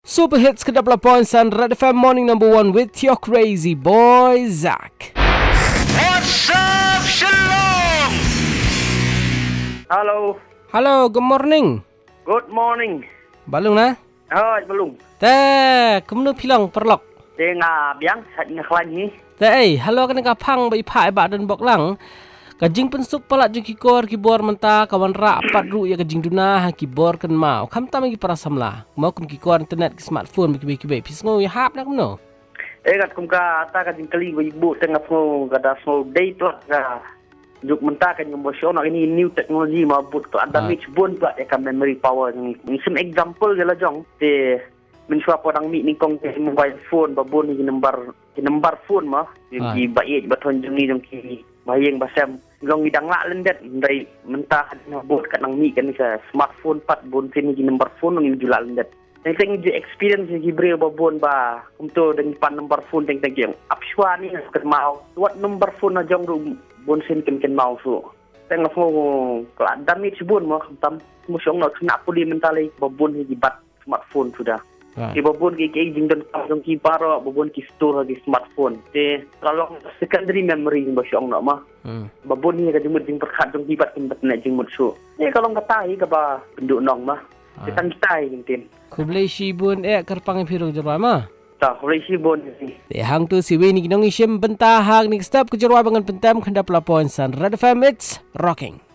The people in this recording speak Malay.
Super hits ke 10.9 Red FM Morning Number 1 with your crazy boy Zach. What's up, Shalom? Hello, good morning. Good morning. Balung na? Belum. Ta, kemnu pilang perlok. Tengah biang sat ngaklan ni. Ta hello kan ka phang bai phai ba dan bok lang. Kajing pensuk palak ju kikor kibor menta kawan ra pat ru ya kajing duna ha kibor kan mau. Kam ta magi parasam lah. Mau kum kikor internet ke smartphone kibe pisngo ya hap nak no. Kat kum ka ta ka jingkali wi bu tengah fo kada so day tu ka. Juk menta kan emotion ini new technology ma but to ada mix bon ba ya kan memory power ni. Some example je lah jong. Te menshua podang mi ni kong te mobile phone ba bon ni number phone ma. Di baik baton jung ni jong ki bayang basam long bidang lak lendet dari mentah na bot kat nang mi kan sa smartphone pat bon sini di number phone ni julak lendet. Teng je experience ji bre ba bon ba kumto dengan pan number phone teng yang apshwa ni kat mau wat number phone na jong ru bon sen ken mau so. Teng na fo kala damage bon mo tam musyong na kena puli mentali ba bon ji bat smartphone sudah. Di babon ke jing dan jong ki paro babon ki store di smartphone te kalau secondary memory ba syong nak mah babon ni ka jumut jing perkhat jong ki bat kin bat na jing mut so kalau ngatai ka ba penduk nong mah kita tai jing tin Kublai shi bun kerpang phiru jaba ma ta kublai shi bun ni te hang tu si we ni nong ishim bentah hang ni step ke jarwa bangan pentam khanda 10.9 Red FM it's rocking.